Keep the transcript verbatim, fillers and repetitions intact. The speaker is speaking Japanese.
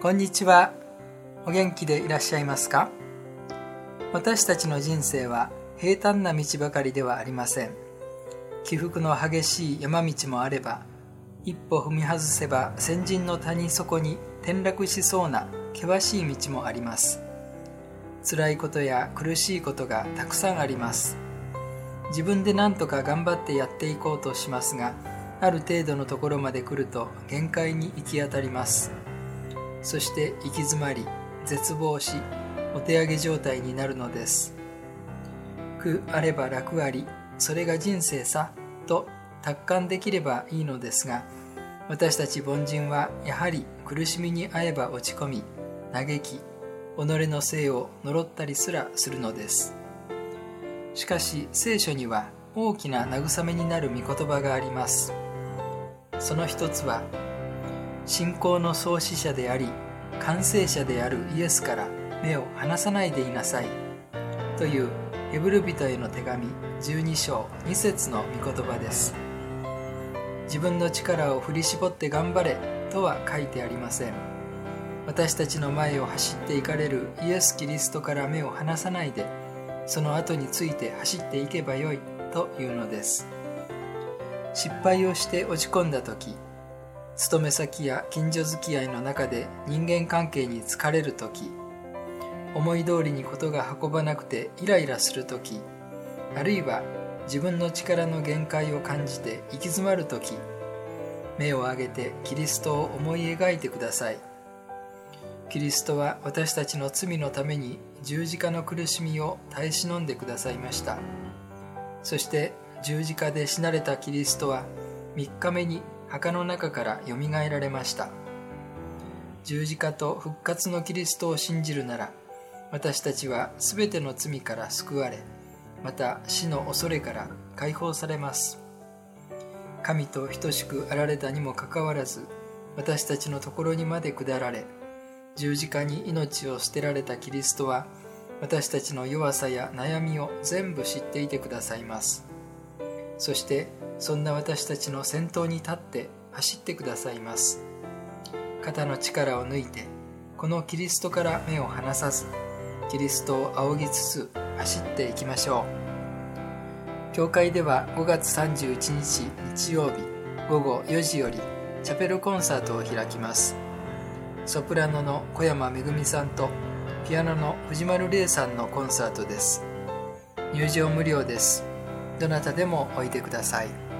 こんにちは。お元気でいらっしゃいますか？私たちの人生は平坦な道ばかりではありません。起伏の激しい山道もあれば、一歩踏み外せば先人の谷底に転落しそうな険しい道もあります。辛いことや苦しいことがたくさんあります。自分で何とか頑張ってやっていこうとしますが、ある程度のところまで来ると限界に行き当たります。そして行き詰まり、絶望し、お手上げ状態になるのです。苦あれば楽あり、それが人生さ、と達観できればいいのですが、私たち凡人はやはり苦しみに遭えば落ち込み、嘆き、己の性を呪ったりすらするのです。しかし聖書には大きな慰めになる御言葉があります。その一つは、信仰の創始者であり完成者であるイエスから目を離さないでいなさいというヘブル人への手紙じゅうに章に節の御言葉です。自分の力を振り絞って頑張れとは書いてありません。私たちの前を走っていかれるイエス・キリストから目を離さないで、その後について走っていけばよいというのです。失敗をして落ち込んだ時、勤め先や近所付き合いの中で人間関係に疲れるとき、思い通りにことが運ばなくてイライラするとき、あるいは自分の力の限界を感じて行き詰まるとき、目を上げてキリストを思い描いてください。キリストは私たちの罪のために十字架の苦しみを耐え忍んでくださいました。そして十字架で死なれたキリストはみっかめに墓の中からよみがえられました。十字架と復活のキリストを信じるなら、私たちはすべての罪から救われ、また死の恐れから解放されます。神と等しくあられたにもかかわらず、私たちのところにまで下られ、十字架に命を捨てられたキリストは、私たちの弱さや悩みを全部知っていてくださいます。そしてそんな私たちの先頭に立って走ってくださいます。肩の力を抜いて、このキリストから目を離さず、キリストを仰ぎつつ走っていきましょう。教会ではごがつさんじゅういちにち日曜日ごごよじよりチャペルコンサートを開きます。ソプラノの小山めぐみさんとピアノの藤丸玲さんのコンサートです。入場無料です。どなたでもおいでください。